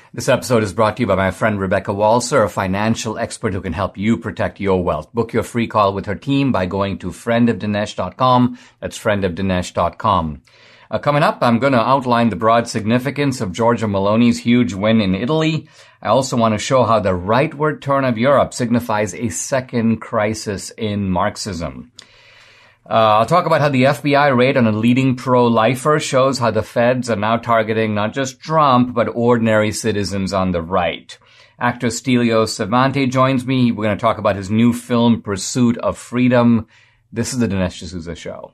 This episode is brought to you by my friend Rebecca Walser, a financial expert who can help you protect your wealth. Book your free call with her team by going to friendofdinesh.com. That's friendofdinesh.com. Coming up, I'm going to outline the broad significance of Giorgia Meloni's huge win in Italy. I also want to show how the rightward turn of Europe signifies a second crisis in Marxism. I'll talk about how the FBI raid on a leading pro-lifer shows how the feds are now targeting not just Trump, but ordinary citizens on the right. Actor Stelios Savante joins me. We're going to talk about his new film, Pursuit of Freedom. This is the Dinesh D'Souza Show.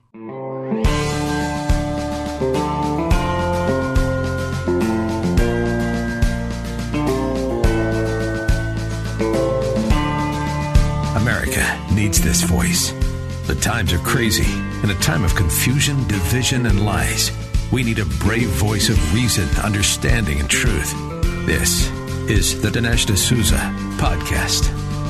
America needs this voice. The times are crazy. In a time of confusion, division, and lies, we need a brave voice of reason, understanding, and truth. This is the Dinesh D'Souza Podcast.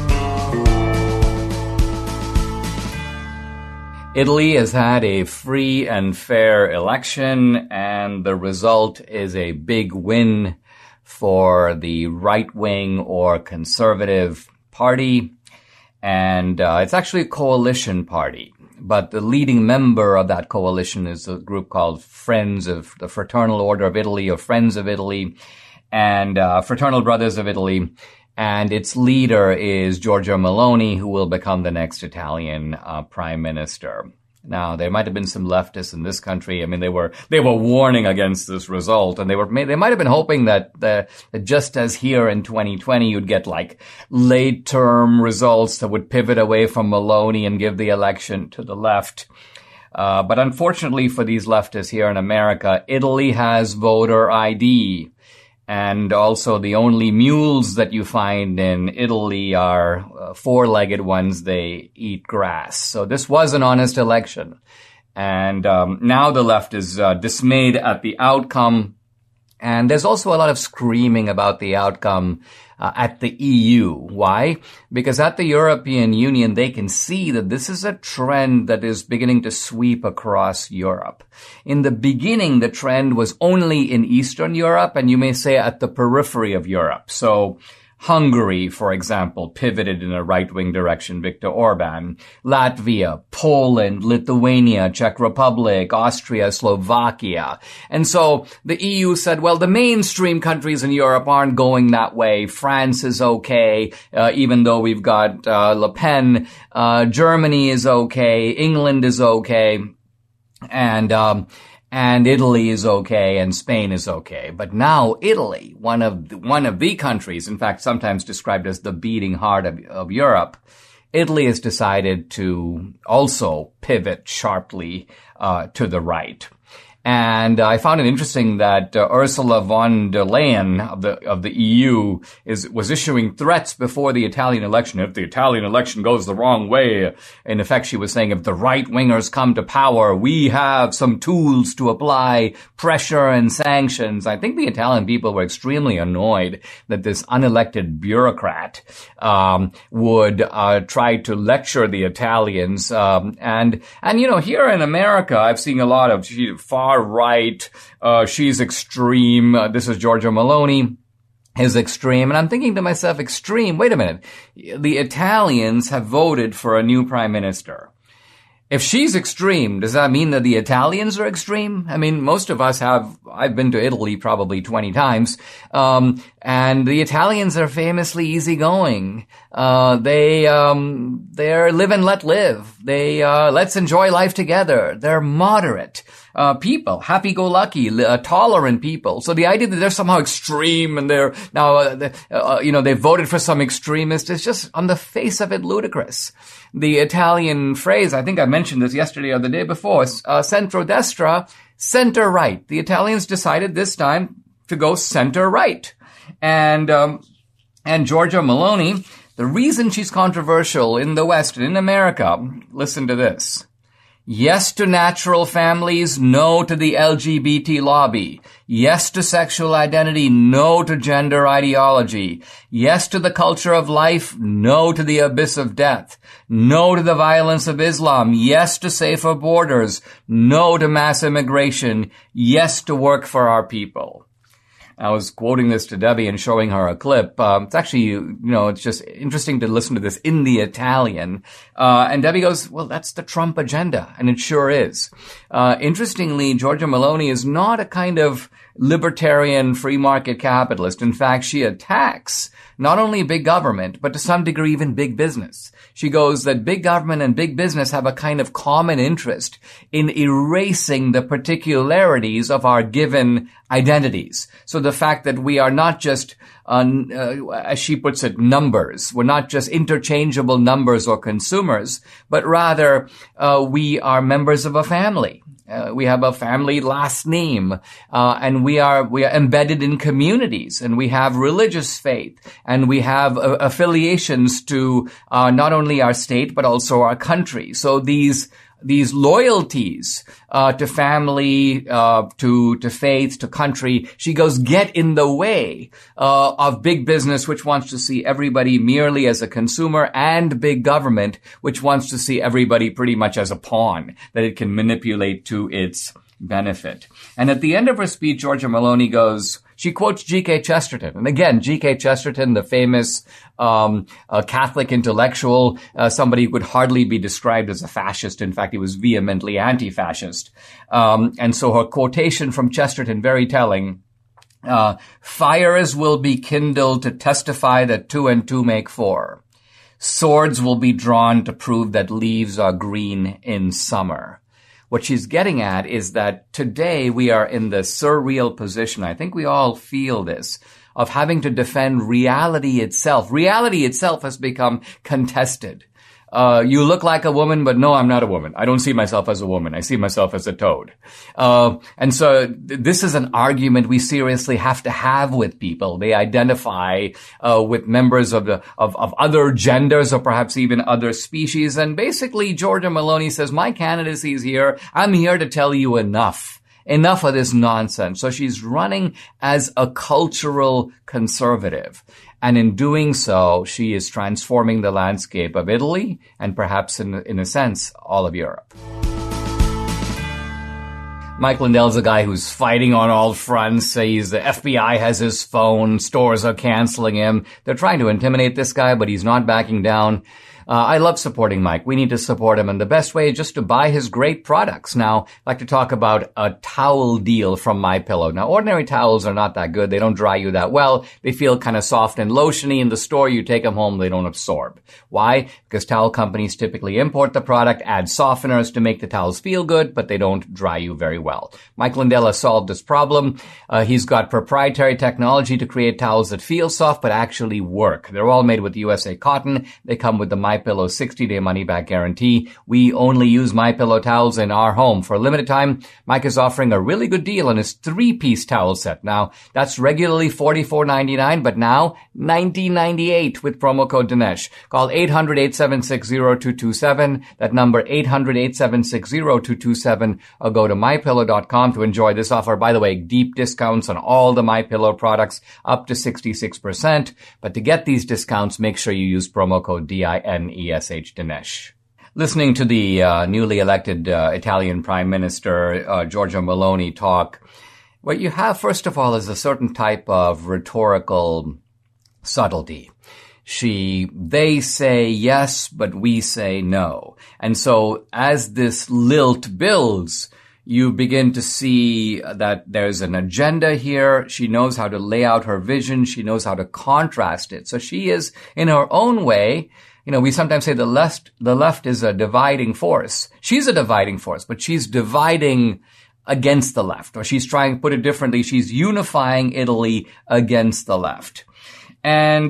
Italy has had a free and fair election, and the result is a big win for the right-wing or conservative party. And it's actually a coalition party, but the leading member of that coalition is a group called Friends of the Fraternal Order of Italy, or Friends of Italy, and Fraternal Brothers of Italy. And its leader is Giorgia Meloni, who will become the next Italian prime minister. Now, there might have been some leftists in this country. I mean, they were warning against this result, and they might have been hoping that just as here in 2020, you'd get like late term results that would pivot away from Meloni and give the election to the left. But unfortunately for these leftists here in America, Italy has voter ID. And also the only mules that you find in Italy are four-legged ones. They eat grass. So this was an honest election. And now the left is dismayed at the outcome. And there's also a lot of screaming about the outcome at the EU. Why? Because at the European Union, they can see that this is a trend that is beginning to sweep across Europe. In the beginning, the trend was only in Eastern Europe, and you may say at the periphery of Europe. So Hungary, for example, pivoted in a right-wing direction, Viktor Orban. Latvia, Poland, Lithuania, Czech Republic, Austria, Slovakia. And so the EU said, well, the mainstream countries in Europe aren't going that way. France is okay, even though we've got Le Pen. Germany is okay. England is okay. And Italy is okay, and Spain is okay. But now Italy, one of the countries, in fact, sometimes described as the beating heart of Europe, Italy has decided to also pivot sharply to the right. And I found it interesting that Ursula von der Leyen of the EU was issuing threats before the Italian election. If the Italian election goes the wrong way, in effect, she was saying, if the right wingers come to power, we have some tools to apply pressure and sanctions. I think the Italian people were extremely annoyed that this unelected bureaucrat would try to lecture the Italians. And you know, here in America, I've seen a lot of far right, she's extreme. This is Giorgia Meloni is extreme. And I'm thinking to myself, extreme? Wait a minute. The Italians have voted for a new prime minister. If she's extreme, does that mean that the Italians are extreme? I mean, most of us I've been to Italy probably 20 times, and the Italians are famously easygoing. They're live and let live. Let's enjoy life together. They're moderate. People, happy-go-lucky, tolerant people. So the idea that they're somehow extreme and they're now, they voted for some extremist is just on the face of it ludicrous. The Italian phrase, I think I mentioned this yesterday or the day before, centrodestra, center-right. The Italians decided this time to go center-right. And Giorgia Meloni, the reason she's controversial in the West and in America, listen to this. Yes to natural families, no to the LGBT lobby. Yes to sexual identity, no to gender ideology. Yes to the culture of life, no to the abyss of death. No to the violence of Islam. Yes to safer borders. No to mass immigration. Yes to work for our people. I was quoting this to Debbie and showing her a clip. It's actually, it's just interesting to listen to this in the Italian. And Debbie goes, well, that's the Trump agenda. And it sure is. Interestingly, Giorgia Meloni is not a kind of libertarian free market capitalist. In fact, she attacks not only big government, but to some degree even big business. She goes that big government and big business have a kind of common interest in erasing the particularities of our given identities. So the fact that we are not just, as she puts it, numbers. We're not just interchangeable numbers or consumers, but rather we are members of a family. We have a family last name, and we are embedded in communities, and we have religious faith, and we have affiliations to not only our state but also our country. So these loyalties to family, to faith, to country, she goes, get in the way of big business, which wants to see everybody merely as a consumer, and big government, which wants to see everybody pretty much as a pawn that it can manipulate to its benefit. And at the end of her speech, Giorgia Meloni goes, she quotes G.K. Chesterton. And again, G.K. Chesterton, the famous Catholic intellectual, somebody who could hardly be described as a fascist. In fact, he was vehemently anti-fascist. And so her quotation from Chesterton, very telling, fires will be kindled to testify that 2 and 2 make 4. Swords will be drawn to prove that leaves are green in summer. What she's getting at is that today we are in the surreal position, I think we all feel this, of having to defend reality itself. Reality itself has become contested. You look like a woman, but no, I'm not a woman. I don't see myself as a woman. I see myself as a toad. And so this is an argument we seriously have to have with people. They identify with members of other genders or perhaps even other species. And basically, Giorgia Meloni says, my candidacy is here. I'm here to tell you enough. Enough of this nonsense. So she's running as a cultural conservative. And in doing so, she is transforming the landscape of Italy and perhaps, in a sense, all of Europe. Mike Lindell's a guy who's fighting on all fronts. The FBI has his phone. Stores are canceling him. They're trying to intimidate this guy, but he's not backing down. I love supporting Mike. We need to support him. And the best way is just to buy his great products. Now, I'd like to talk about a towel deal from MyPillow. Now, ordinary towels are not that good. They don't dry you that well. They feel kind of soft and lotiony. In the store, you take them home, they don't absorb. Why? Because towel companies typically import the product, add softeners to make the towels feel good, but they don't dry you very well. Mike Lindell has solved this problem. He's got proprietary technology to create towels that feel soft but actually work. They're all made with USA cotton. They come with the MyPillow 60-day money-back guarantee. We only use MyPillow towels in our home. For a limited time, Mike is offering a really good deal on his 3-piece towel set. Now, that's regularly $44.99, but now $19.98 with promo code Dinesh. Call 800-876-0227. That number, 800-876-0227, or go to MyPillow.com to enjoy this offer. By the way, deep discounts on all the MyPillow products, up to 66%. But to get these discounts, make sure you use promo code DINESH, Dinesh. Listening to the newly elected Italian Prime Minister Giorgia Meloni talk, what you have, first of all, is a certain type of rhetorical subtlety. They say yes, but we say no. And so as this lilt builds, you begin to see that there's an agenda here. She knows how to lay out her vision. She knows how to contrast it. So she is, in her own way, we sometimes say the left is a dividing force. She's a dividing force, but she's dividing against the left, or she's trying to put it differently. She's unifying Italy against the left. And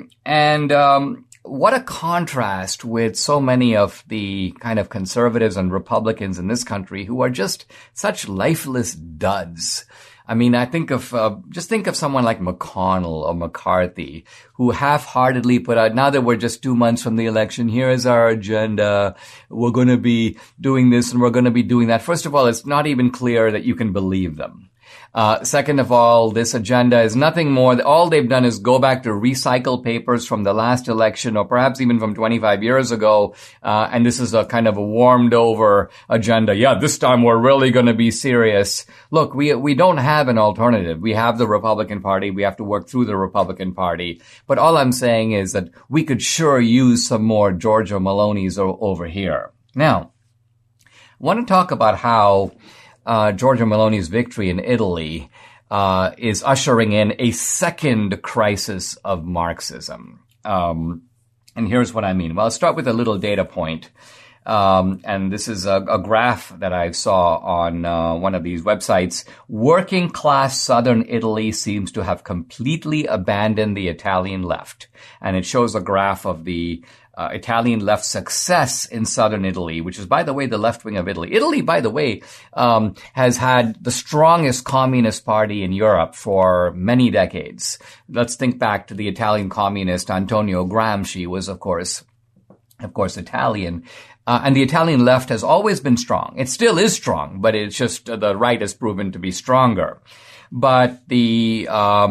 what a contrast with so many of the kind of conservatives and Republicans in this country who are just such lifeless duds. I mean, just think of someone like McConnell or McCarthy, who half-heartedly put out, now that we're just 2 months from the election, here is our agenda. We're going to be doing this and we're going to be doing that. First of all, it's not even clear that you can believe them. Second of all, this agenda is nothing more. All they've done is go back to recycle papers from the last election or perhaps even from 25 years ago. And this is a kind of a warmed over agenda. Yeah, this time we're really going to be serious. Look, we don't have an alternative. We have the Republican Party. We have to work through the Republican Party. But all I'm saying is that we could sure use some more Giorgia Meloni's over here. Now, I want to talk about how Giorgia Meloni's victory in Italy is ushering in a second crisis of Marxism. And here's what I mean. Well, I'll start with a little data point. And this is a graph that I saw on one of these websites. Working class southern Italy seems to have completely abandoned the Italian left. And it shows a graph of the Italian left success in southern Italy, which is, by the way, the left wing of Italy. Italy, by the way, has had the strongest communist party in Europe for many decades. Let's think back to the Italian communist Antonio Gramsci was, of course, Italian. And the Italian left has always been strong. It still is strong, but it's just the right has proven to be stronger. But the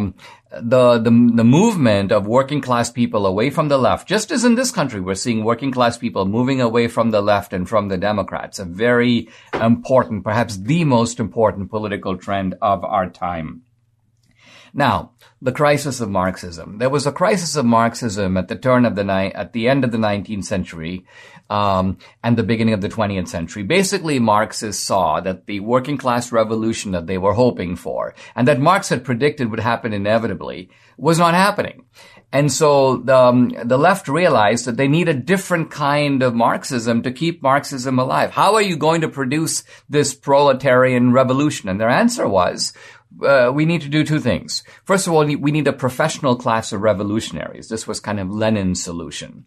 movement of working class people away from the left, just as in this country, we're seeing working class people moving away from the left and from the Democrats, a very important, perhaps the most important political trend of our time. Now, the crisis of Marxism. There was a crisis of Marxism at the end of the 19th century, and the beginning of the 20th century. Basically, Marxists saw that the working class revolution that they were hoping for, and that Marx had predicted would happen inevitably, was not happening. And so the left realized that they need a different kind of Marxism to keep Marxism alive. How are you going to produce this proletarian revolution? And their answer was, we need to do two things. First of all, we need a professional class of revolutionaries. This was kind of Lenin's solution,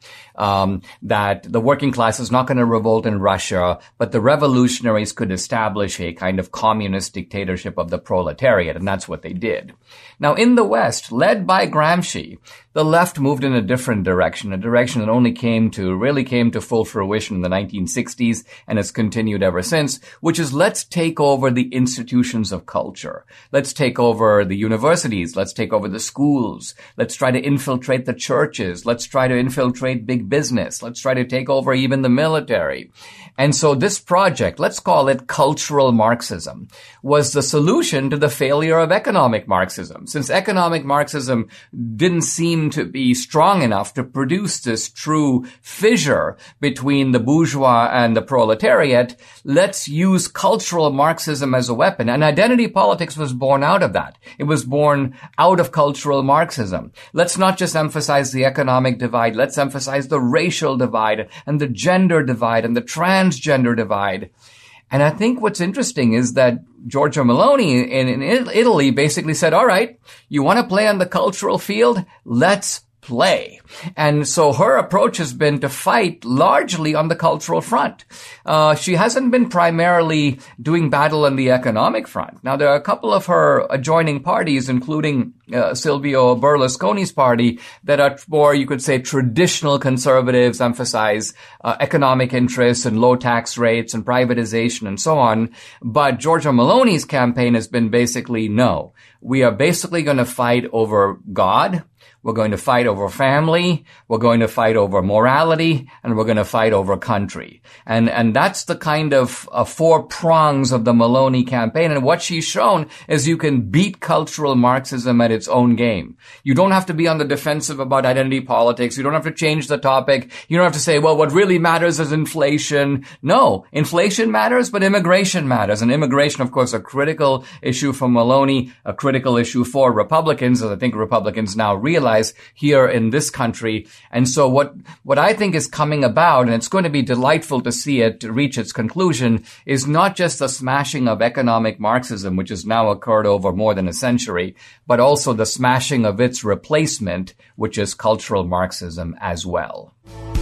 that the working class is not going to revolt in Russia, but the revolutionaries could establish a kind of communist dictatorship of the proletariat, and that's what they did. Now, in the West, led by Gramsci, the left moved in a different direction, a direction that only really came to full fruition in the 1960s and has continued ever since, which is let's take over the institutions of culture. Let's take over the universities. Let's take over the schools. Let's try to infiltrate the churches. Let's try to infiltrate big business. Let's try to take over even the military. And so this project, let's call it cultural Marxism, was the solution to the failure of economic Marxism. Since economic Marxism didn't seem to be strong enough to produce this true fissure between the bourgeois and the proletariat, let's use cultural Marxism as a weapon. And identity politics was born out of that. It was born out of cultural Marxism. Let's not just emphasize the economic divide. Let's emphasize the racial divide and the gender divide and the transgender divide. And I think what's interesting is that Giorgia Meloni in Italy basically said, all right, you want to play on the cultural field? Let's play. And so her approach has been to fight largely on the cultural front. She hasn't been primarily doing battle on the economic front. Now, there are a couple of her adjoining parties, including Silvio Berlusconi's party, that are more, you could say, traditional conservatives, emphasize economic interests and low tax rates and privatization and so on. But Giorgia Meloni's campaign has been basically, no, we are basically going to fight over God. We're going to fight over family. We're going to fight over morality, and we're going to fight over country. And that's the kind of four prongs of the Meloni campaign. And what she's shown is you can beat cultural Marxism at its own game. You don't have to be on the defensive about identity politics. You don't have to change the topic. You don't have to say, well, what really matters is inflation. No, inflation matters, but immigration matters. And immigration, of course, a critical issue for Meloni, a critical issue for Republicans, as I think Republicans now realize here in this country. And so what I think is coming about, and it's going to be delightful to see it reach its conclusion, is not just the smashing of economic Marxism, which has now occurred over more than a century, but also the smashing of its replacement, which is cultural Marxism as well.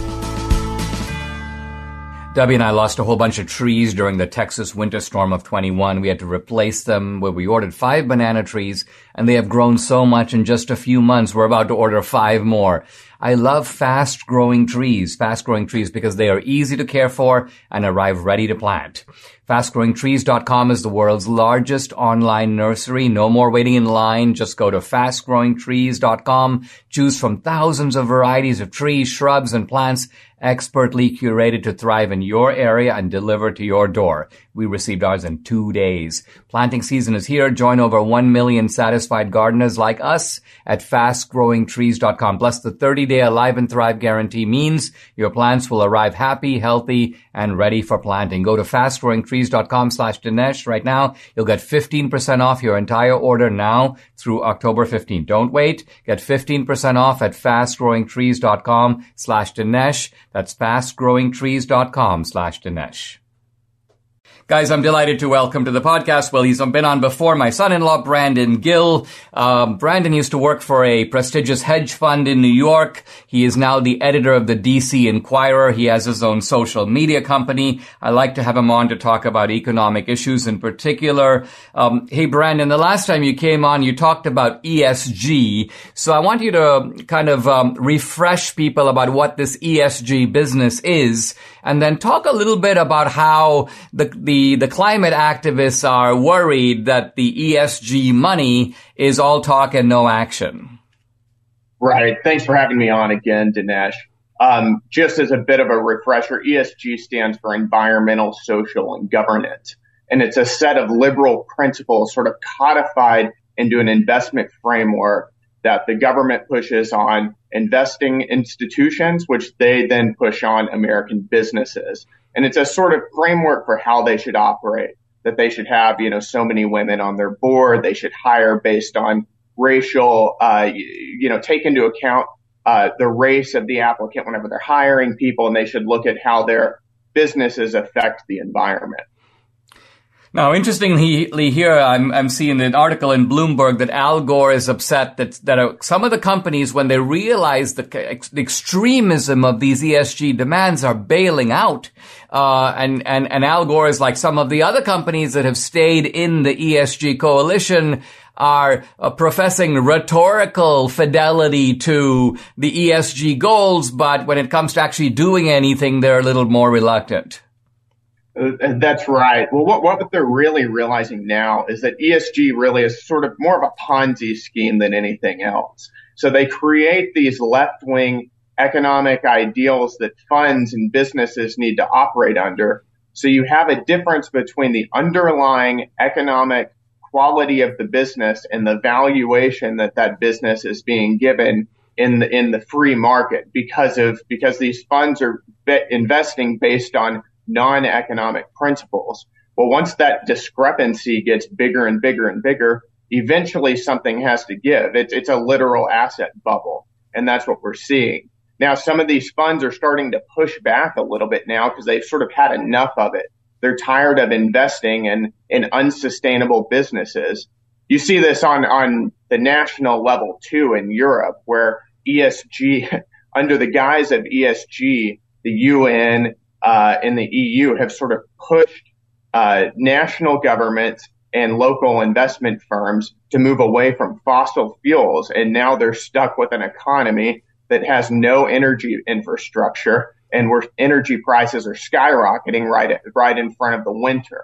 Debbie and I lost a whole bunch of trees during the Texas winter storm of 21. We had to replace them. We ordered 5 banana trees, and they have grown so much in just a few months. We're about to order 5 more. I love fast-growing trees because they are easy to care for and arrive ready to plant. FastGrowingTrees.com is the world's largest online nursery. No more waiting in line. Just go to FastGrowingTrees.com. Choose from thousands of varieties of trees, shrubs, and plants expertly curated to thrive in your area and delivered to your door. We received ours in 2 days. Planting season is here. Join over 1 million satisfied gardeners like us at FastGrowingTrees.com. Plus, the 30-day Alive and Thrive guarantee means your plants will arrive happy, healthy, and ready for planting. Go to FastGrowingTrees.com/Dinesh right now. You'll get 15% off your entire order now through October 15th. Don't wait. Get 15% off at FastGrowingTrees.com/Dinesh. That's FastGrowingTrees.com/Dinesh. Guys, I'm delighted to welcome to the podcast. Well, he's been on before. My son-in-law, Brandon Gill. Brandon used to work for a prestigious hedge fund in New York. He is now the editor of the DC Inquirer. He has his own social media company. I like to have him on to talk about economic issues in particular. Hey, Brandon, the last time you came on, you talked about ESG. So I want you to kind of refresh people about what this ESG business is, and then talk a little bit about how the climate activists are worried that the ESG money is all talk and no action. Right. Thanks for having me on again, Dinesh. Just as a bit of a refresher, ESG stands for environmental, social, and governance. And it's a set of liberal principles sort of codified into an investment framework that the government pushes on investing institutions, which they then push on American businesses. And it's a sort of framework for how they should operate, that they should have, so many women on their board. They should hire based on racial, take into account the race of the applicant whenever they're hiring people, and they should look at how their businesses affect the environment. Now, interestingly here, I'm seeing an article in Bloomberg that Al Gore is upset that some of the companies, when they realize the extremism of these ESG demands, are bailing out. And Al Gore is like some of the other companies that have stayed in the ESG coalition are professing rhetorical fidelity to the ESG goals, but when it comes to actually doing anything, they're a little more reluctant. That's right. Well, what they're really realizing now is that ESG really is sort of more of a Ponzi scheme than anything else. So they create these left-wing economic ideals that funds and businesses need to operate under. So you have a difference between the underlying economic quality of the business and the valuation that business is being given in the free market because these funds are investing based on non-economic principles. Well, once that discrepancy gets bigger and bigger and bigger, eventually something has to give. It's a literal asset bubble, and that's what we're seeing. Now, some of these funds are starting to push back a little bit now because they've sort of had enough of it. They're tired of investing in unsustainable businesses. You see this on the national level too in Europe, where ESG, under the guise of ESG, the UN and the EU have sort of pushed national governments and local investment firms to move away from fossil fuels. And now they're stuck with an economy that has no energy infrastructure and where energy prices are skyrocketing right in front of the winter.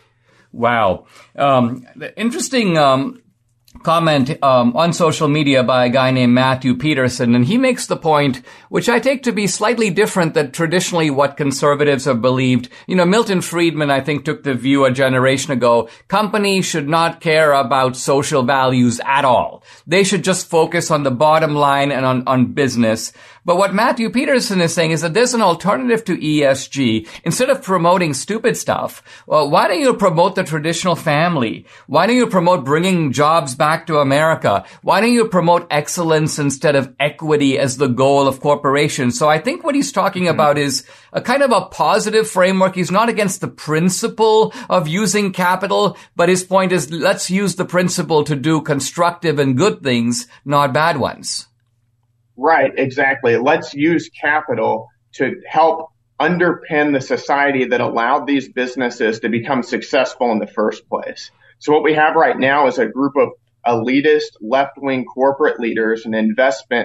Wow. Interesting comment on social media by a guy named Matthew Peterson, and he makes the point, which I take to be slightly different than traditionally what conservatives have believed. Milton Friedman, I think, took the view a generation ago, companies should not care about social values at all. They should just focus on the bottom line and on business. But what Matthew Peterson is saying is that there's an alternative to ESG. Instead of promoting stupid stuff, well, why don't you promote the traditional family? Why don't you promote bringing jobs back to America? Why don't you promote excellence instead of equity as the goal of corporations? So I think what he's talking about is a kind of a positive framework. He's not against the principle of using capital, but his point is let's use the principle to do constructive and good things, not bad ones. Right, exactly. Let's use capital to help underpin the society that allowed these businesses to become successful in the first place. So what we have right now is a group of elitist left-wing corporate leaders and investment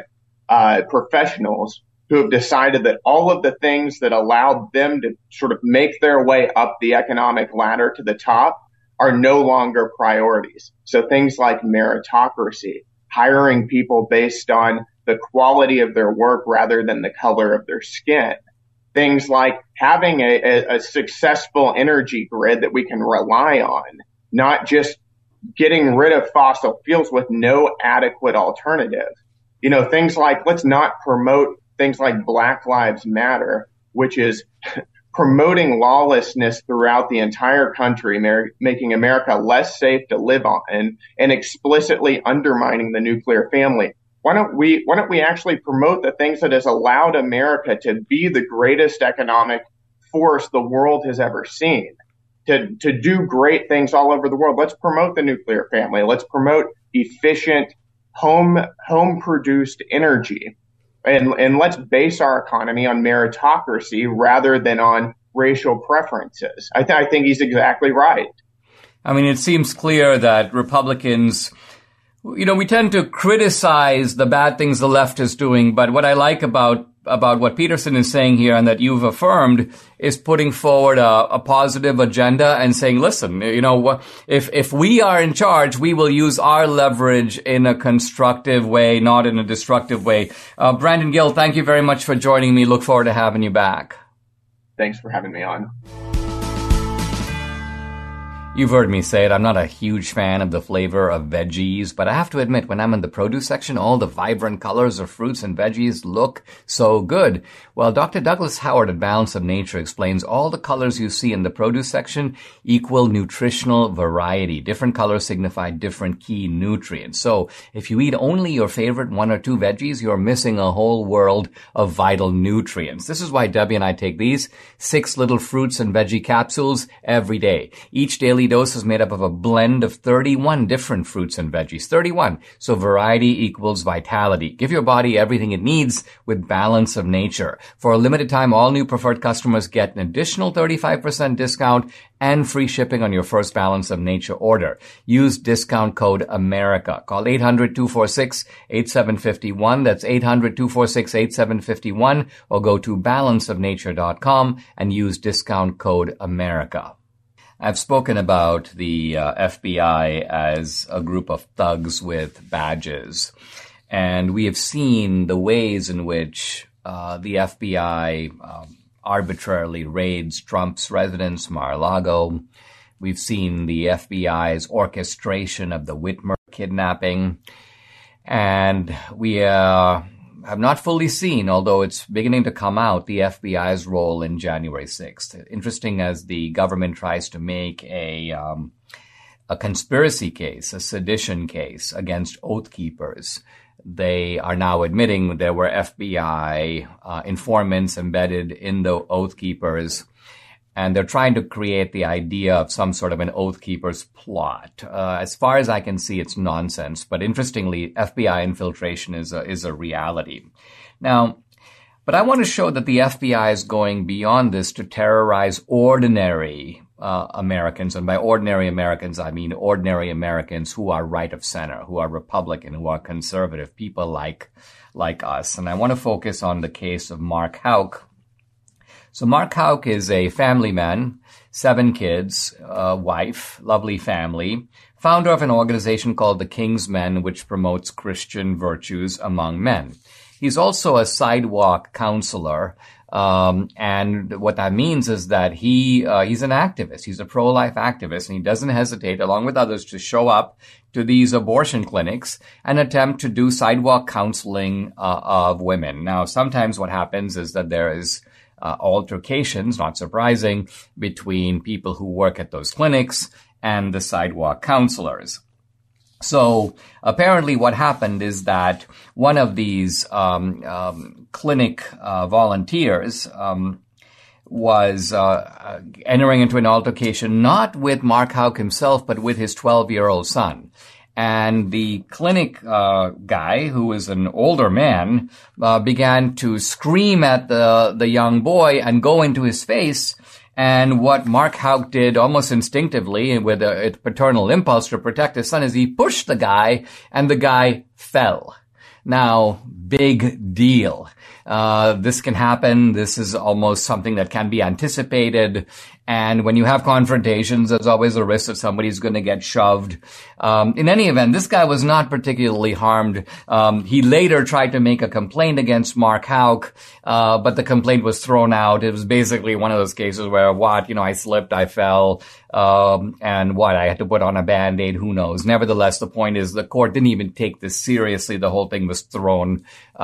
professionals who have decided that all of the things that allowed them to sort of make their way up the economic ladder to the top are no longer priorities. So things like meritocracy, hiring people based on the quality of their work rather than the color of their skin. Things like having a successful energy grid that we can rely on, not just getting rid of fossil fuels with no adequate alternative. You know, things like, let's not promote things like Black Lives Matter, which is promoting lawlessness throughout the entire country, making America less safe to live on, and explicitly undermining the nuclear family. Why don't we actually promote the things that has allowed America to be the greatest economic force the world has ever seen, to do great things all over the world? Let's promote the nuclear family. Let's promote efficient home produced energy. And let's base our economy on meritocracy rather than on racial preferences. I think he's exactly right. I mean, it seems clear that Republicans, you know, we tend to criticize the bad things the left is doing, but what I like about what Peterson is saying here and that you've affirmed is putting forward a positive agenda and saying, listen, you know, if we are in charge, we will use our leverage in a constructive way, not in a destructive way. Brandon Gill, thank you very much for joining me. Look forward to having you back. Thanks for having me on. You've heard me say it, I'm not a huge fan of the flavor of veggies, but I have to admit, when I'm in the produce section, all the vibrant colors of fruits and veggies look so good. Well, Dr. Douglas Howard at Balance of Nature explains all the colors you see in the produce section equal nutritional variety. Different colors signify different key nutrients. So if you eat only your favorite one or two veggies, you're missing a whole world of vital nutrients. This is why Debbie and I take these 6 little fruits and veggie capsules every day. Each daily dose is made up of a blend of 31 different fruits and veggies. 31. So variety equals vitality. Give your body everything it needs with Balance of Nature. For a limited time, all new preferred customers get an additional 35% discount and free shipping on your first Balance of Nature order. Use discount code AMERICA. Call 800-246-8751. That's 800-246-8751. Or go to balanceofnature.com and use discount code AMERICA. I've spoken about the FBI as a group of thugs with badges, and we have seen the ways in which the FBI arbitrarily raids Trump's residence, Mar-a-Lago. We've seen the FBI's orchestration of the Whitmer kidnapping, and we have not fully seen, although it's beginning to come out, the FBI's role in January 6th. Interesting as the government tries to make a conspiracy case, a sedition case against Oath Keepers. They are now admitting there were FBI informants embedded in the Oath Keepers, and they're trying to create the idea of some sort of an Oath Keepers plot. As far as I can see, it's nonsense. But interestingly, FBI infiltration is a reality. Now, but I want to show that the FBI is going beyond this to terrorize ordinary Americans. And by ordinary Americans, I mean ordinary Americans who are right of center, who are Republican, who are conservative, people like us. And I want to focus on the case of Mark Houck. So Mark Houck is a family man, 7 kids, wife, lovely family, founder of an organization called the King's Men, which promotes Christian virtues among men. He's also a sidewalk counselor, and what that means is that he's an activist. He's a pro-life activist, and he doesn't hesitate, along with others, to show up to these abortion clinics and attempt to do sidewalk counseling of women. Now, sometimes what happens is that there is altercations, not surprising, between people who work at those clinics and the sidewalk counselors. So apparently what happened is that one of these clinic volunteers was entering into an altercation not with Mark Houck himself, but with his 12-year-old son. And the clinic guy, who is an older man, began to scream at the young boy and go into his face. And what Mark Houck did almost instinctively with a paternal impulse to protect his son is he pushed the guy, and the guy fell. Now, big deal. This can happen. This is almost something that can be anticipated. And when you have confrontations, there's always a risk that somebody's going to get shoved. In any event, this guy was not particularly harmed. He later tried to make a complaint against Mark Houck, but the complaint was thrown out. It was basically one of those cases where, I slipped, I fell, and I had to put on a Band-Aid, who knows. Nevertheless, the point is the court didn't even take this seriously. The whole thing was thrown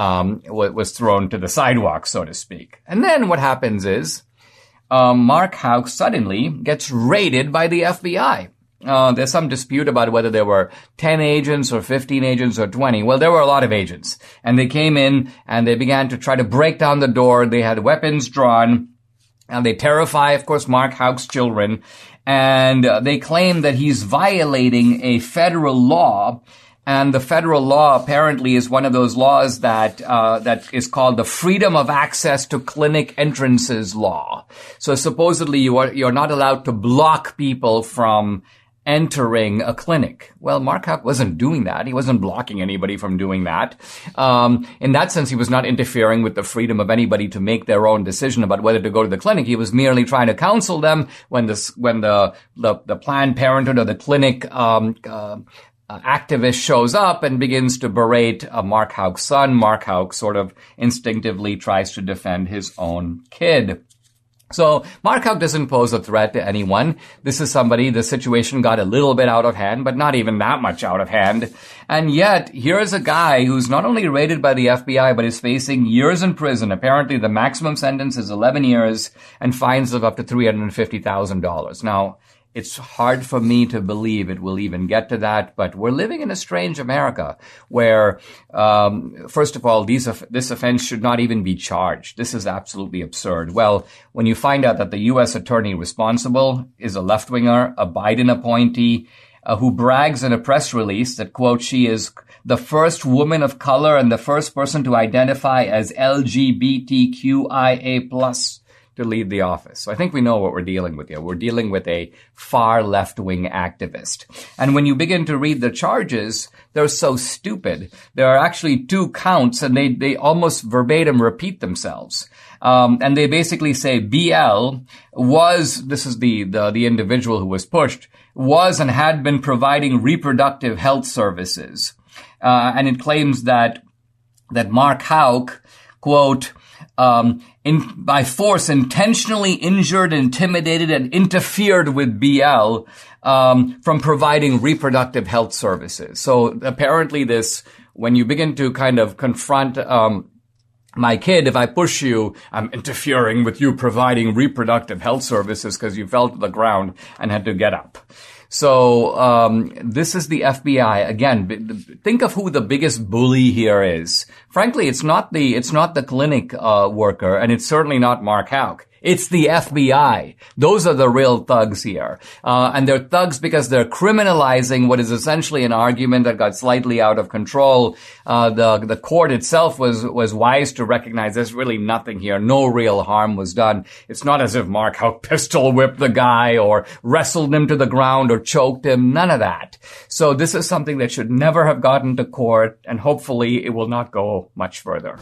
to the sidewalk, so to speak. And then what happens is, Mark Houck suddenly gets raided by the FBI. There's some dispute about whether there were 10 agents or 15 agents or 20. Well, there were a lot of agents. And they came in and they began to try to break down the door. They had weapons drawn. And they terrify, of course, Mark Houck's children. And they claim that he's violating a federal law. And the federal law apparently is one of those laws that is called the Freedom of Access to Clinic Entrances Law. So supposedly you're not allowed to block people from entering a clinic. Well, Mark Houck wasn't doing that. He wasn't blocking anybody from doing that. In that sense, he was not interfering with the freedom of anybody to make their own decision about whether to go to the clinic. He was merely trying to counsel them when the Planned Parenthood or the clinic, activist shows up and begins to berate Mark Houck's son. Mark Houck sort of instinctively tries to defend his own kid. So Mark Houck doesn't pose a threat to anyone. This is somebody, the situation got a little bit out of hand, but not even that much out of hand. And yet, here's a guy who's not only raided by the FBI, but is facing years in prison. Apparently, the maximum sentence is 11 years and fines of up to $350,000. Now, it's hard for me to believe it will even get to that, but we're living in a strange America where, first of all, this offense should not even be charged. This is absolutely absurd. Well, when you find out that the U.S. attorney responsible is a left-winger, a Biden appointee, who brags in a press release that, quote, she is the first woman of color and the first person to identify as LGBTQIA+, to lead the office. So I think we know what we're dealing with here. We're dealing with a far left-wing activist. And when you begin to read the charges, they're so stupid. There are actually 2 counts and they almost verbatim repeat themselves. And they basically say BL was, this is the individual who was pushed, was and had been providing reproductive health services. And it claims that Mark Houck, quote, by force intentionally injured, intimidated, and interfered with BL from providing reproductive health services. So apparently when you begin to kind of confront my kid, if I push you, I'm interfering with you providing reproductive health services because you fell to the ground and had to get up. So this is the FBI. Again, think of who the biggest bully here is. Frankly, it's not the clinic worker, and it's certainly not Mark Houck. It's the FBI. Those are the real thugs here. And they're thugs because they're criminalizing what is essentially an argument that got slightly out of control. The court itself was wise to recognize there's really nothing here. No real harm was done. It's not as if Mark Houck pistol whipped the guy or wrestled him to the ground or choked him. None of that. So this is something that should never have gotten to court, and hopefully it will not go much further.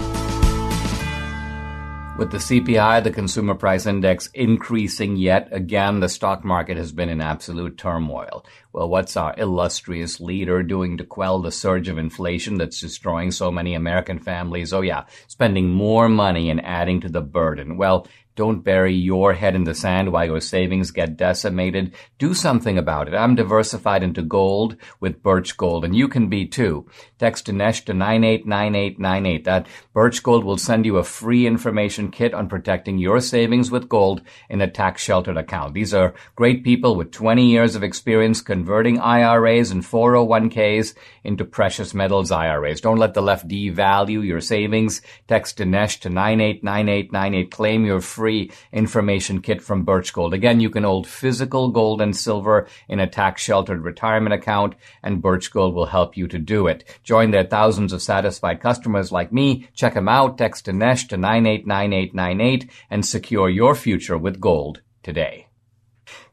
With the CPI, the Consumer Price Index, increasing yet again, the stock market has been in absolute turmoil. Well, what's our illustrious leader doing to quell the surge of inflation that's destroying so many American families? Oh yeah, spending more money and adding to the burden. Well, don't bury your head in the sand while your savings get decimated. Do something about it. I'm diversified into gold with Birch Gold, and you can be too. Text Dinesh to 989898. That Birch Gold will send you a free information kit on protecting your savings with gold in a tax-sheltered account. These are great people with 20 years of experience converting IRAs and 401ks into precious metals IRAs. Don't let the left devalue your savings. Text Dinesh to 989898. Claim your free information kit from Birch Gold. Again, you can hold physical gold and silver in a tax-sheltered retirement account, and Birch Gold will help you to do it. Join their thousands of satisfied customers like me. Check them out. Text Dinesh to 989898 and secure your future with gold today.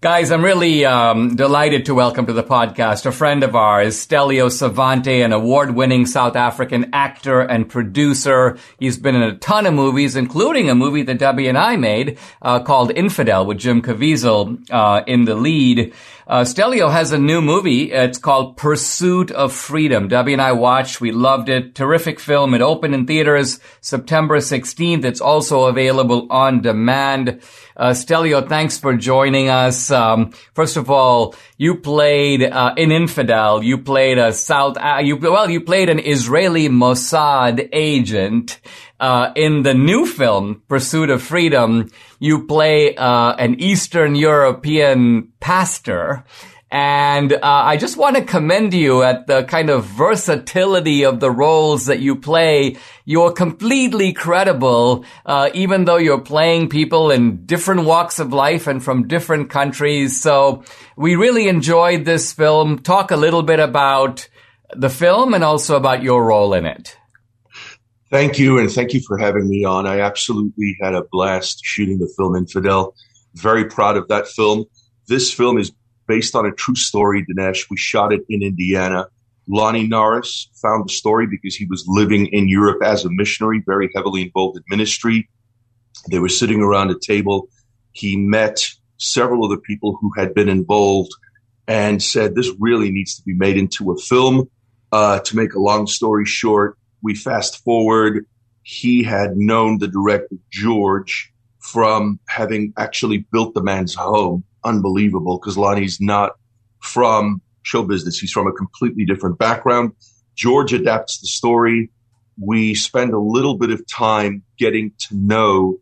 Guys, I'm really delighted to welcome to the podcast a friend of ours, Stelio Savante, an award-winning South African actor and producer. He's been in a ton of movies, including a movie that Debbie and I made called Infidel with Jim Caviezel in the lead. Stelio has a new movie. It's called Pursuit of Freedom. Debbie and I watched. We loved it. Terrific film. It opened in theaters September 16th. It's also available on demand. Stelio, thanks for joining us. First of all, you played in Infidel. You played you played an Israeli Mossad agent. In the new film, Pursuit of Freedom, you play an Eastern European pastor. And I just want to commend you at the kind of versatility of the roles that you play. You're completely credible, even though you're playing people in different walks of life and from different countries. So we really enjoyed this film. Talk a little bit about the film and also about your role in it. Thank you, and thank you for having me on. I absolutely had a blast shooting the film Infidel. Very proud of that film. This film is based on a true story, Dinesh. We shot it in Indiana. Lonnie Norris found the story because he was living in Europe as a missionary, very heavily involved in ministry. They were sitting around a table. He met several of the people who had been involved and said, this really needs to be made into a film. To make a long story short, we fast forward. He had known the director, George, from having actually built the man's home. Unbelievable, because Lonnie's not from show business. He's from a completely different background. George adapts the story. We spend a little bit of time getting to know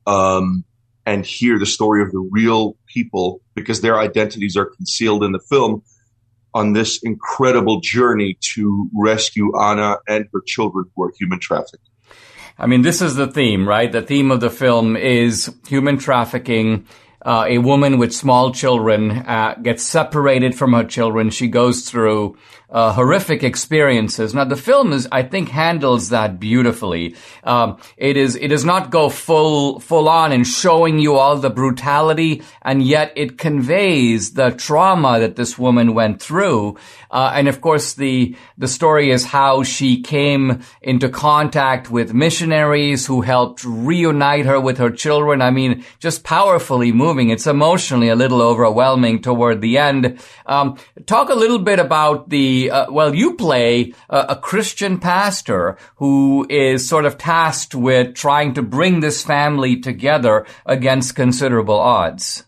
and hear the story of the real people, because their identities are concealed in the film, on this incredible journey to rescue Anna and her children who are human trafficked. I mean, this is the theme, right? The theme of the film is human trafficking. A woman with small children gets separated from her children. She goes through horrific experiences. Now, the film I think, handles that beautifully. It does not go full on in showing you all the brutality, and yet it conveys the trauma that this woman went through. And of course, the story is how she came into contact with missionaries who helped reunite her with her children. I mean, just powerfully moving. It's emotionally a little overwhelming toward the end. Talk a little bit about you play a Christian pastor who is sort of tasked with trying to bring this family together against considerable odds.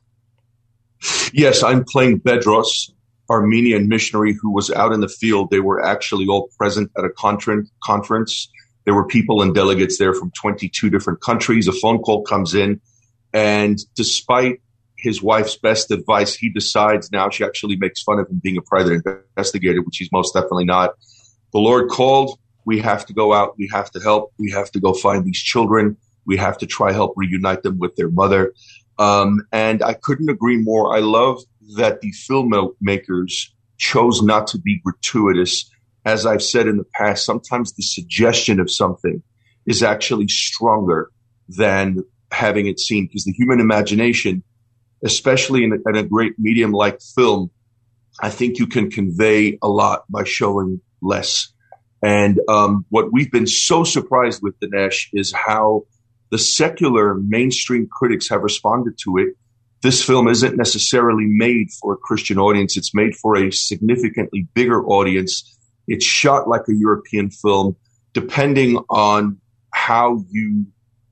Yes, I'm playing Bedros, Armenian missionary who was out in the field. They were actually all present at a conference. There were people and delegates there from 22 different countries. A phone call comes in, and despite his wife's best advice, he decides now, she actually makes fun of him being a private investigator, which he's most definitely not. The Lord called. We have to go out. We have to help. We have to go find these children. We have to try help reunite them with their mother. And I couldn't agree more. I love that the filmmakers chose not to be gratuitous. As I've said in the past, sometimes the suggestion of something is actually stronger than having it seen, because the human imagination, especially in a great medium like film, I think you can convey a lot by showing less. And what we've been so surprised with, Dinesh, is how the secular mainstream critics have responded to it. This film isn't necessarily made for a Christian audience. It's made for a significantly bigger audience. It's shot like a European film. Depending on how you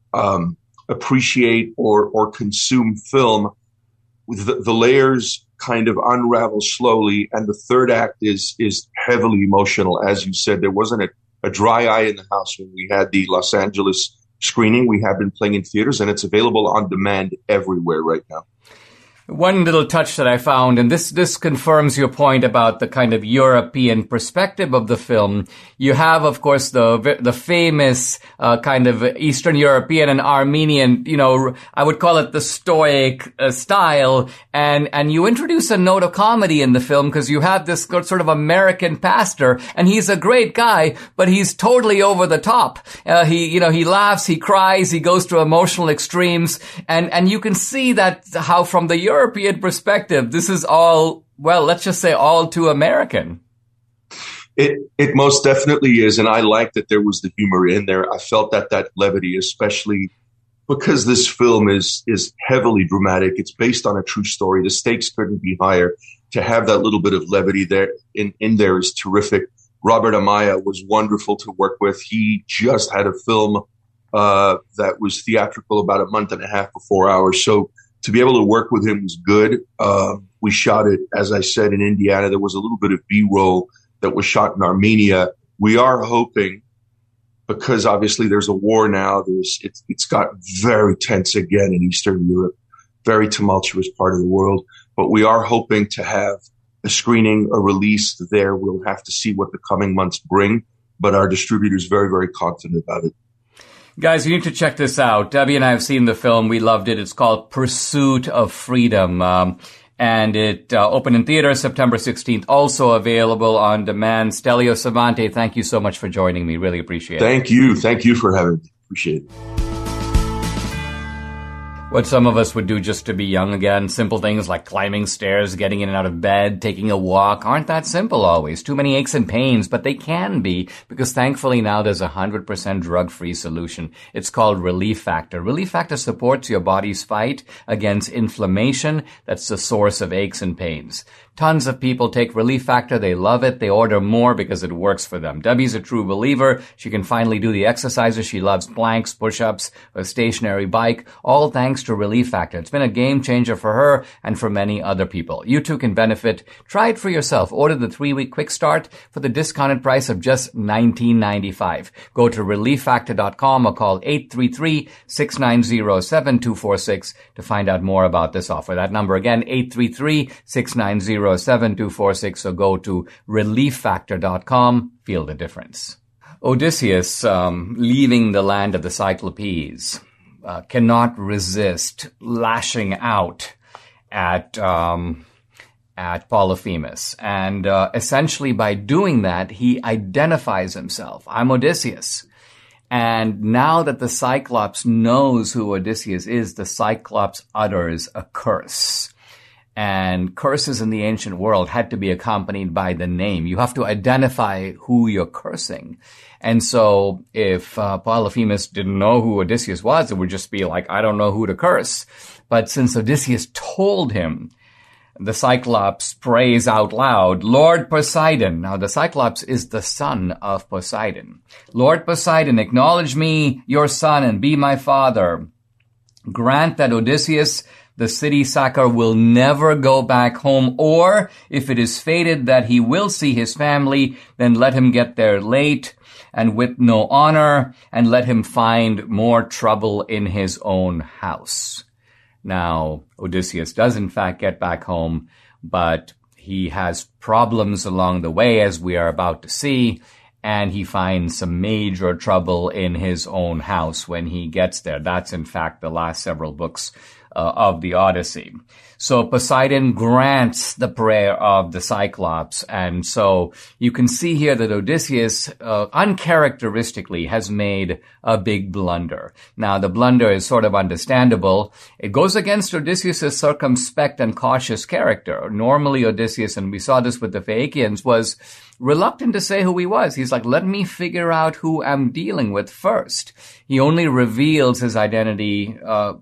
appreciate or consume film, the layers kind of unravel slowly, and the third act is heavily emotional. As you said, there wasn't a dry eye in the house when we had the Los Angeles screening. We have been playing in theaters, and it's available on demand everywhere right now. One little touch that I found, and this confirms your point about the kind of European perspective of the film. You have, of course, the famous kind of Eastern European and Armenian, I would call it the Stoic style, and you introduce a note of comedy in the film because you have this sort of American pastor, and he's a great guy, but he's totally over the top. He laughs, he cries, he goes to emotional extremes, and you can see that how from the European European perspective, this is all, well, let's just say all too American. It most definitely is. And I like that there was the humor in there. I felt that levity, especially because this film is heavily dramatic. It's based on a true story. The stakes couldn't be higher. To have that little bit of levity there in there is terrific. Robert Amaya was wonderful to work with. He just had a film that was theatrical about a month and a half before ours. So to be able to work with him was good. We shot it, as I said, in Indiana. There was a little bit of B-roll that was shot in Armenia. We are hoping, because obviously there's a war now, it's got very tense again in Eastern Europe, very tumultuous part of the world. But we are hoping to have a screening, a release there. We'll have to see what the coming months bring, but our distributor's very, very confident about it. Guys, you need to check this out. Debbie and I have seen the film. We loved it. It's called Pursuit of Freedom. And it opened in theaters September 16th, also available on demand. Stelio Savante, thank you so much for joining me. Really appreciate it. Thank you. Thank you for having me. Appreciate it. What some of us would do just to be young again, simple things like climbing stairs, getting in and out of bed, taking a walk, aren't that simple always. Too many aches and pains, but they can be, because thankfully now there's a 100% drug-free solution. It's called Relief Factor. Relief Factor supports your body's fight against inflammation that's the source of aches and pains. Tons of people take Relief Factor. They love it. They order more because it works for them. Debbie's a true believer. She can finally do the exercises. She loves planks, push-ups, a stationary bike, all thanks to Relief Factor. It's been a game changer for her and for many other people. You too can benefit. Try it for yourself. Order the 3-week quick start for the discounted price of just $19.95. Go to relieffactor.com or call 833-690-7246 to find out more about this offer. That number again, 833-690-7246. So go to relieffactor.com. Feel the difference. Odysseus, leaving the land of the Cyclopes, cannot resist lashing out at Polyphemus. And essentially by doing that, he identifies himself. I'm Odysseus. And now that the Cyclops knows who Odysseus is, the Cyclops utters a curse. And curses in the ancient world had to be accompanied by the name. You have to identify who you're cursing. And so if Polyphemus didn't know who Odysseus was, it would just be like, I don't know who to curse. But since Odysseus told him, the Cyclops prays out loud, Lord Poseidon. Now the Cyclops is the son of Poseidon. Lord Poseidon, acknowledge me, your son, and be my father. Grant that Odysseus, the city sacker, will never go back home, or if it is fated that he will see his family, then let him get there late and with no honor, and let him find more trouble in his own house. Now, Odysseus does in fact get back home, but he has problems along the way, as we are about to see, and he finds some major trouble in his own house when he gets there. That's in fact the last several books of the Odyssey. So Poseidon grants the prayer of the Cyclops, and so you can see here that Odysseus uncharacteristically has made a big blunder. Now the blunder is sort of understandable. It goes against Odysseus' circumspect and cautious character. Normally Odysseus, and we saw this with the Phaeacians, was reluctant to say who he was. He's like, let me figure out who I'm dealing with first. He only reveals his identity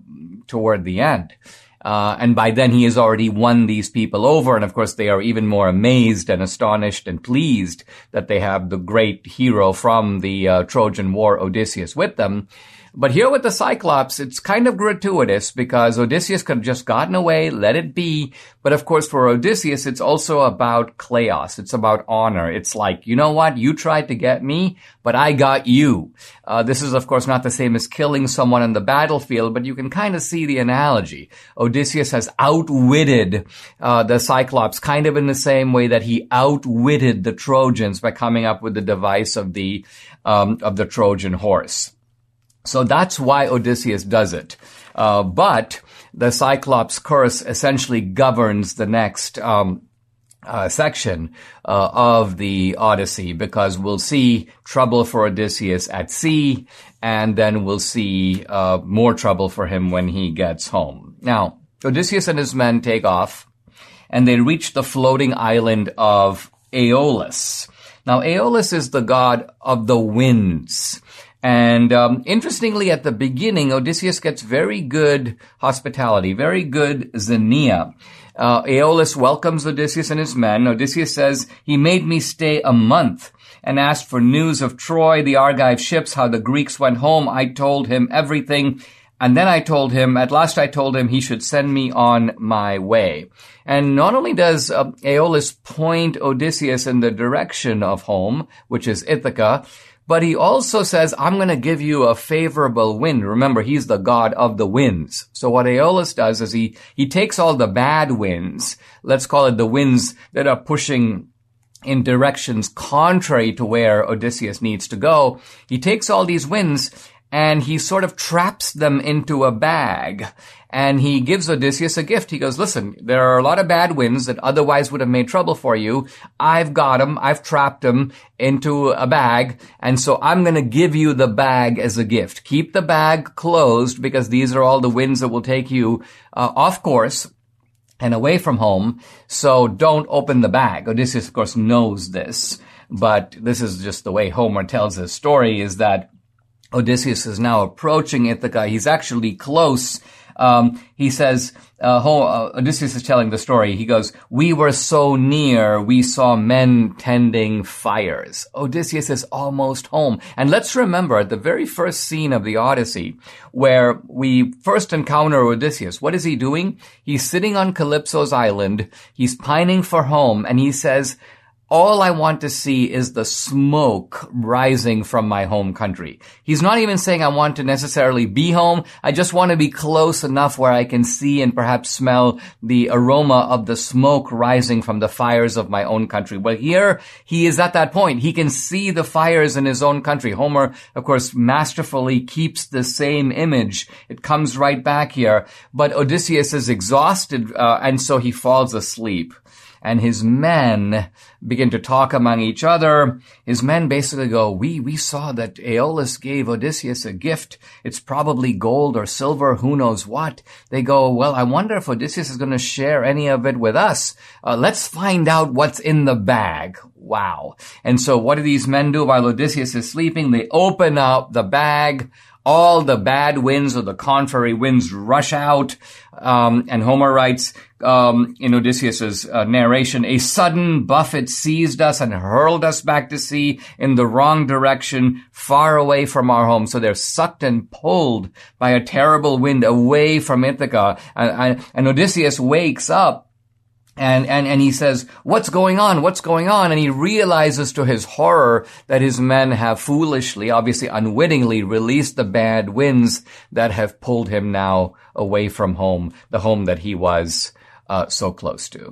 toward the end. And by then he has already won these people over. And of course they are even more amazed and astonished and pleased that they have the great hero from the Trojan War, Odysseus, with them. But here with the Cyclops, it's kind of gratuitous because Odysseus could have just gotten away, let it be. But of course, for Odysseus, it's also about kleos. It's about honor. It's like, you know what? You tried to get me, but I got you. This is, of course, not the same as killing someone on the battlefield, but you can kind of see the analogy. Odysseus has outwitted the Cyclops kind of in the same way that he outwitted the Trojans by coming up with the device of the Trojan horse. So that's why Odysseus does it. But the Cyclops curse essentially governs the next section of the Odyssey, because we'll see trouble for Odysseus at sea, and then we'll see more trouble for him when he gets home. Now, Odysseus and his men take off, and they reach the floating island of Aeolus. Now, Aeolus is the god of the winds. And interestingly, at the beginning, Odysseus gets very good hospitality, very good xenia. Aeolus welcomes Odysseus and his men. Odysseus says, he made me stay a month and asked for news of Troy, the Argive ships, how the Greeks went home. I told him everything. And then at last I told him he should send me on my way. And not only does Aeolus point Odysseus in the direction of home, which is Ithaca, but he also says, I'm going to give you a favorable wind. Remember, he's the god of the winds. So what Aeolus does is he takes all the bad winds, let's call it the winds that are pushing in directions contrary to where Odysseus needs to go. He takes all these winds and he sort of traps them into a bag. And he gives Odysseus a gift. He goes, listen, there are a lot of bad winds that otherwise would have made trouble for you. I've got them. I've trapped them into a bag. And so I'm going to give you the bag as a gift. Keep the bag closed because these are all the winds that will take you off course and away from home. So don't open the bag. Odysseus, of course, knows this. But this is just the way Homer tells his story, is that Odysseus is now approaching Ithaca. He's actually close. He says, Odysseus is telling the story. He goes, we were so near, we saw men tending fires. Odysseus is almost home. And let's remember, at the very first scene of the Odyssey, where we first encounter Odysseus, what is he doing? He's sitting on Calypso's island. He's pining for home. And he says, all I want to see is the smoke rising from my home country. He's not even saying I want to necessarily be home. I just want to be close enough where I can see and perhaps smell the aroma of the smoke rising from the fires of my own country. Well, here he is at that point. He can see the fires in his own country. Homer, of course, masterfully keeps the same image. It comes right back here. But Odysseus is exhausted, and so he falls asleep. And his men begin to talk among each other. His men basically go, we saw that Aeolus gave Odysseus a gift. It's probably gold or silver, who knows what. They go, well, I wonder if Odysseus is going to share any of it with us. Let's find out what's in the bag. Wow. And so what do these men do while Odysseus is sleeping? They open up the bag. All the bad winds or the contrary winds rush out. And Homer writes, in Odysseus's narration, a sudden buffet seized us and hurled us back to sea in the wrong direction, far away from our home. So they're sucked and pulled by a terrible wind away from Ithaca. And Odysseus wakes up. And he says, what's going on? What's going on? And he realizes to his horror that his men have foolishly, obviously unwittingly, released the bad winds that have pulled him now away from home, the home that he was so close to.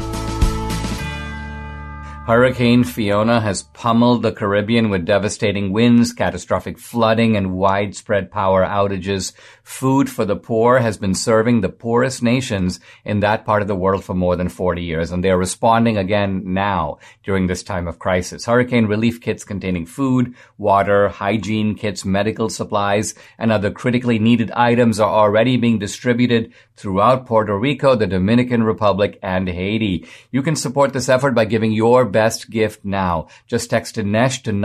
Hurricane Fiona has pummeled the Caribbean with devastating winds, catastrophic flooding, and widespread power outages. Food for the Poor has been serving the poorest nations in that part of the world for more than 40 years, and they are responding again now during this time of crisis. Hurricane relief kits containing food, water, hygiene kits, medical supplies, and other critically needed items are already being distributed throughout Puerto Rico, the Dominican Republic, and Haiti. You can support this effort by giving your best gift now. Just text Dinesh to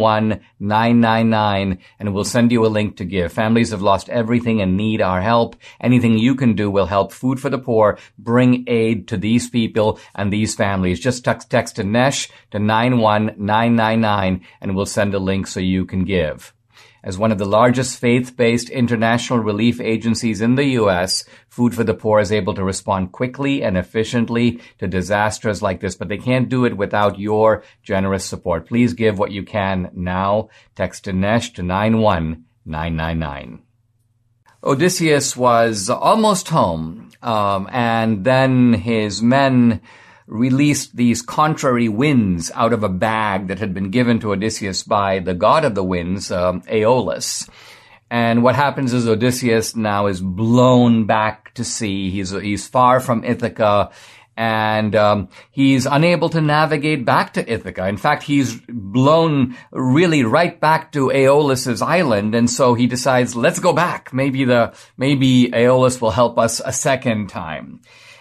91999 and we'll send you a link to give. Families have lost everything and need our help. Anything you can do will help. Food for the Poor bring aid to these people and these families. Just text Dinesh to 91999 and we'll send a link so you can give. As one of the largest faith-based international relief agencies in the U.S., Food for the Poor is able to respond quickly and efficiently to disasters like this, but they can't do it without your generous support. Please give what you can now. Text Dinesh to 91999. Odysseus was almost home, and then his men released these contrary winds out of a bag that had been given to Odysseus by the god of the winds, Aeolus. And what happens is Odysseus now is blown back to sea. He's far from Ithaca, And he's unable to navigate back to Ithaca. In fact, he's blown really right back to Aeolus's island, and so he decides, let's go back. Maybe Aeolus will help us a second time.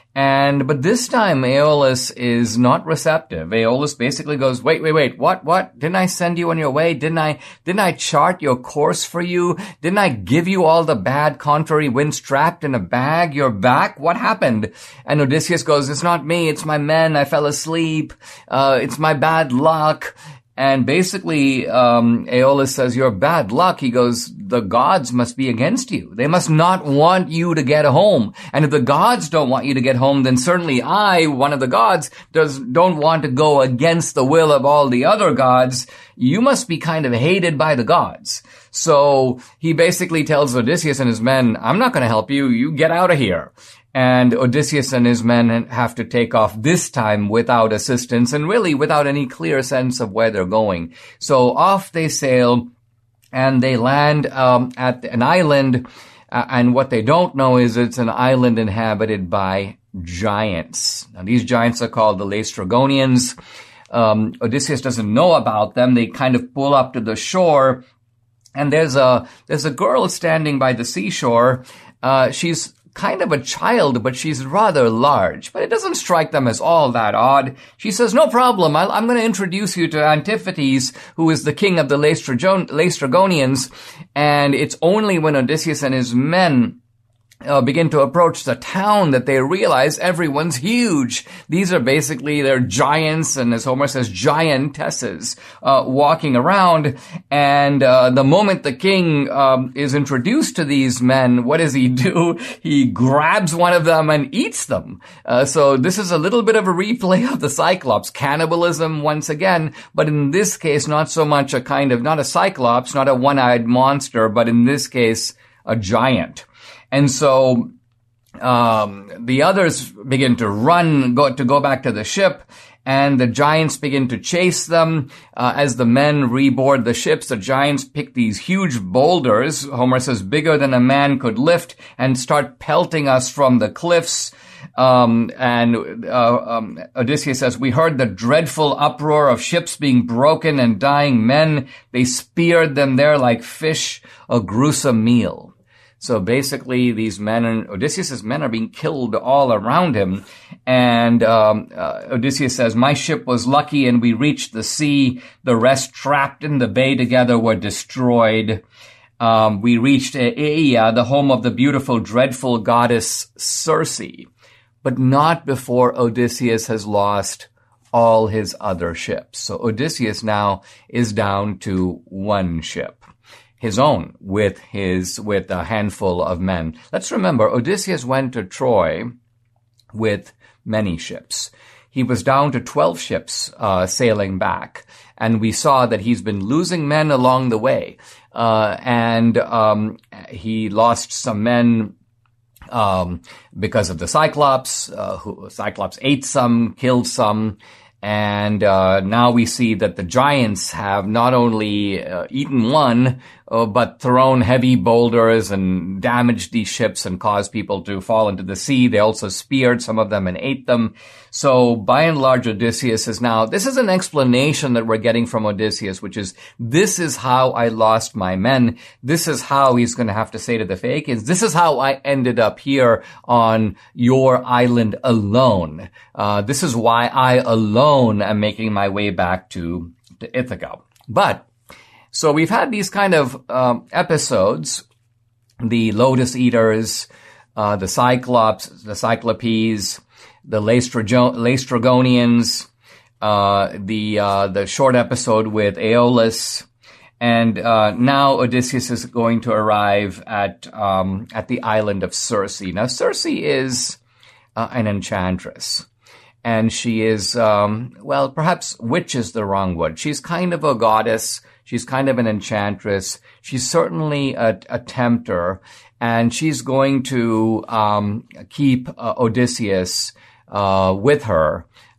But this time Aeolus is not receptive. Aeolus basically goes, wait, what? Didn't I send you on your way? Didn't I chart your course for you? Didn't I give you all the bad contrary winds trapped in a bag? You're back? What happened? And Odysseus goes, it's not me, it's my men, I fell asleep, it's my bad luck. And basically, Aeolus says, you're bad luck. He goes, the gods must be against you. They must not want you to get home. And if the gods don't want you to get home, then certainly I, one of the gods, don't want to go against the will of all the other gods. You must be kind of hated by the gods. So he basically tells Odysseus and his men, I'm not going to help you. You get out of here. And Odysseus and his men have to take off this time without assistance and really without any clear sense of where they're going. So off they sail and they land at an island. And what they don't know is it's an island inhabited by giants. Now these giants are called the Laestrygonians. Odysseus doesn't know about them. They kind of pull up to the shore, and there's a girl standing by the seashore. She's kind of a child, but she's rather large. But it doesn't strike them as all that odd. She says, no problem, I'm going to introduce you to Antiphates, who is the king of the Laestrygonians. And it's only when Odysseus and his men begin to approach the town that they realize everyone's huge. These are basically, they're giants, and as Homer says, giantesses, walking around. And the moment the king is introduced to these men, what does he do? He grabs one of them and eats them. So this is a little bit of a replay of the Cyclops. Cannibalism once again, but in this case, not so much a kind of, not a Cyclops, not a one-eyed monster, but in this case, a giant. And so the others begin to run, go back to the ship, and the giants begin to chase them. As the men reboard the ships, the giants pick these huge boulders, Homer says bigger than a man could lift, and start pelting us from the cliffs. Odysseus says, we heard the dreadful uproar of ships being broken and dying men. They speared them there like fish, a gruesome meal. So basically, these men, and Odysseus' men, are being killed all around him. And Odysseus says, my ship was lucky and we reached the sea. The rest trapped in the bay together were destroyed. We reached Aea, the home of the beautiful, dreadful goddess Circe. But not before Odysseus has lost all his other ships. So Odysseus now is down to one ship. His own, with a handful of men. Let's remember, Odysseus went to Troy with many ships. He was down to 12 ships sailing back, and we saw that he's been losing men along the way. He lost some men because of the Cyclops. Cyclops ate some, killed some. And now we see that the giants have not only eaten one, but thrown heavy boulders and damaged these ships and caused people to fall into the sea. They also speared some of them and ate them. So by and large, Odysseus is now, this is an explanation that we're getting from Odysseus, which is, this is how I lost my men. This is how he's going to have to say to the Phaeacians, this is how I ended up here on your island alone. This is why I alone am making my way back to Ithaca. But so we've had these kind of episodes, the Lotus Eaters, the Cyclops, the Cyclopes, the Laestrygonians, the short episode with Aeolus, and now Odysseus is going to arrive at the island of Circe. Now Circe is an enchantress. And she is, perhaps witch is the wrong word. She's kind of a goddess. She's kind of an enchantress. She's certainly a tempter. And she's going to keep Odysseus with her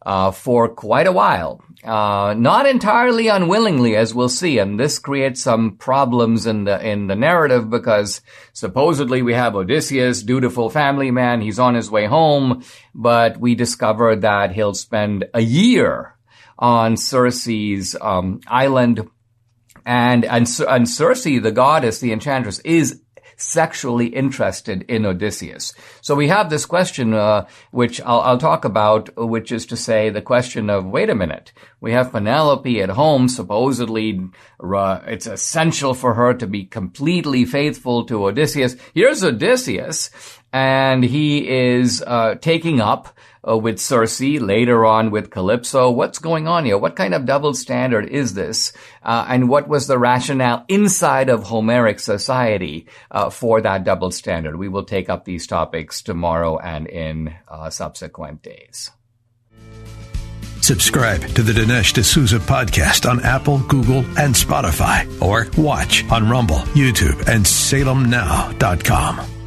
for quite a while. Not entirely unwillingly, as we'll see, and this creates some problems in the narrative because supposedly we have Odysseus, dutiful family man, he's on his way home, but we discover that he'll spend a year on Circe's island, and Circe, the goddess, the enchantress, is sexually interested in Odysseus. So we have this question, which I'll talk about, which is to say the question of, wait a minute, we have Penelope at home, supposedly it's essential for her to be completely faithful to Odysseus. Here's Odysseus, and he is taking up with Circe, later on with Calypso. What's going on here? What kind of double standard is this? And what was the rationale inside of Homeric society for that double standard? We will take up these topics tomorrow and in subsequent days. Subscribe to the Dinesh D'Souza podcast on Apple, Google, and Spotify, or watch on Rumble, YouTube, and SalemNow.com.